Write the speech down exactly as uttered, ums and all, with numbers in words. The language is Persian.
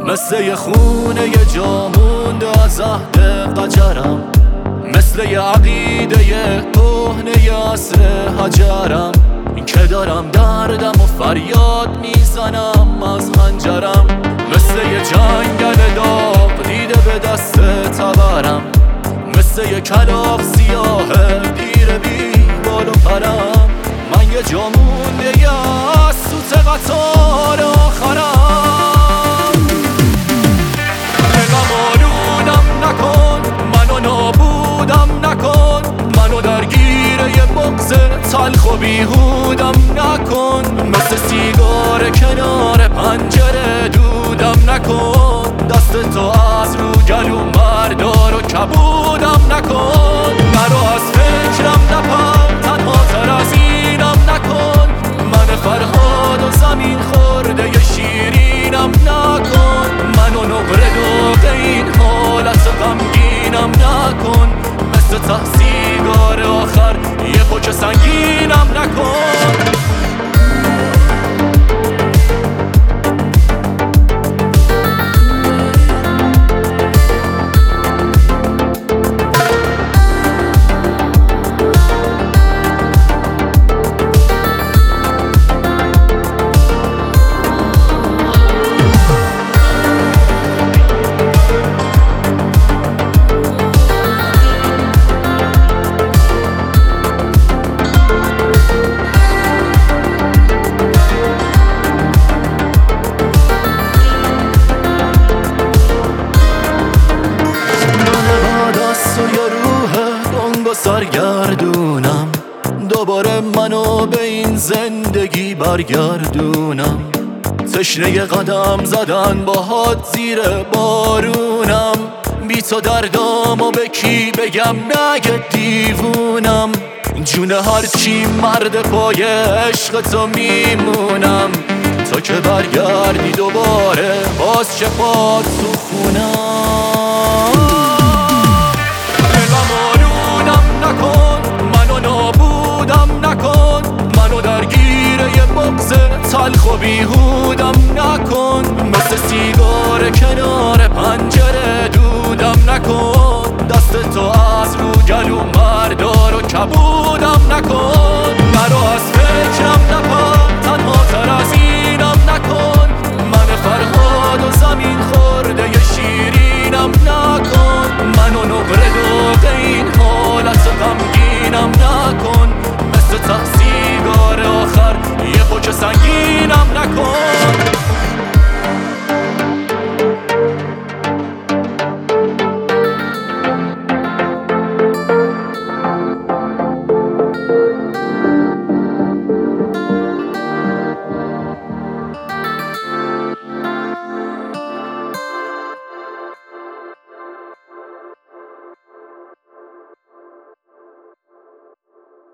مثل یه خونه یه جا مونده از عهد قجرم، مثل یه عقیده کهنه عصر حجرم. این که دارم دردم و فریاد میزنم از خنجرم، مثل یه جنگل داغ دیده به دست تبرم، مثل یه کلاغ سیاه پیر بی بال و پرم. من یه جا مونده یه از سوت قطار آخرم. دلم آلودم نکن، منو نابودم نکن، منو درگیر یه بغض تلخ و بیهودم نکن، مثل سیگار کنار پنجره دودم نکن، دست تو از رو گلو مردار و کبودم نکن. مرو از فکرم نپر، تنها تر از اینم نکن، من فرهاد و زمین خورده ی شیرینم نکن، منو نقره دوغ این حالت غمگینم نکن، مثل ته سیگار آخر یه پوچه سنگینم نکن. سرگردونم دوباره منو به این زندگی برگردونم، تشنه قدم زدن باهات زیر بارونم، بی تو دردام و به کی بگم نگه دیوونم، جون هرچی مرد پای عشق تو میمونم، تو که برگردی دوباره باز چه پاد تو خونم. نکن منو نابودم نکن، منو درگیر یه بغض تلخ و بیهودم نکن، مثل سیگار کنار پنجره دودم نکن، دست تو از رو گلو مردار و کبود